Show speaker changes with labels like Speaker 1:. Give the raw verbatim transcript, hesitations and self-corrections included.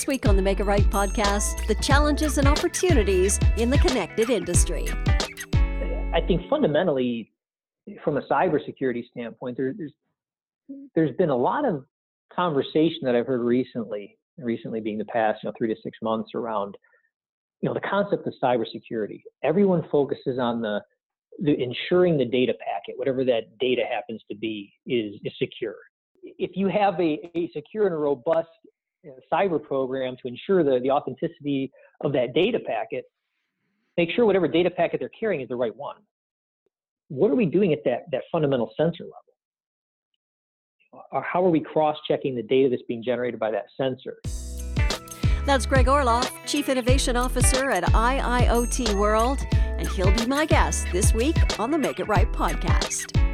Speaker 1: This week on the Make It Right podcast, the challenges and opportunities in the connected industry.
Speaker 2: I think fundamentally, from a cybersecurity standpoint, there, there's there's been a lot of conversation that I've heard recently, recently being the past, you know, three to six months around, you know, the concept of cybersecurity. Everyone focuses on the, the ensuring the data packet, whatever that data happens to be, is, is secure. If you have a, a secure and a robust you know, cyber program to ensure the, the authenticity of that data packet, make sure whatever data packet they're carrying is the right one. What are we doing at that, that fundamental sensor level? Or how are we cross-checking the data that's being generated by that sensor?
Speaker 1: That's Greg Orloff, Chief Innovation Officer at I I O T World, and he'll be my guest this week on the Make It Right podcast.